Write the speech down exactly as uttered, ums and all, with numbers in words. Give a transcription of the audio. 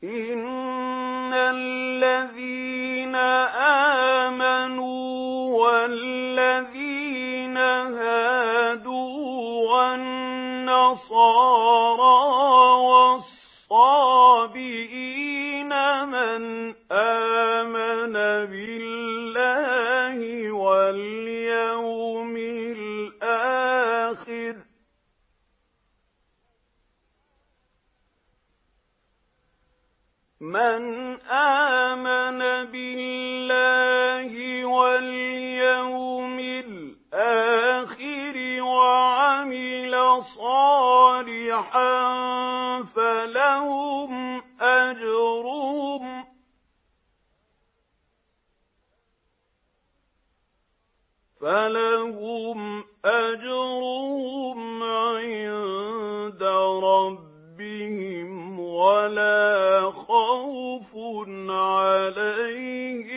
إِنَّ الَّذِينَ آمَنُوا وَالَّذِينَ هَادُوا وَالنَّصَارَىٰ وَالصَّابِئِينَ مَنْ آمَنَ بِاللَّهِ وَالْيَوْمِ الْآخِرِ مَنْ آمَنَ بِاللَّهِ وَالْيَوْمِ الْآخِرِ وَعَمِلَ صَالِحًا فَلَهُمْ أَجْرُهُمْ فَلَهُمْ أَجْرُهُمْ عِندَ رَبِّهِمْ وَلَا خَوْفٌ عَلَيْهِمْ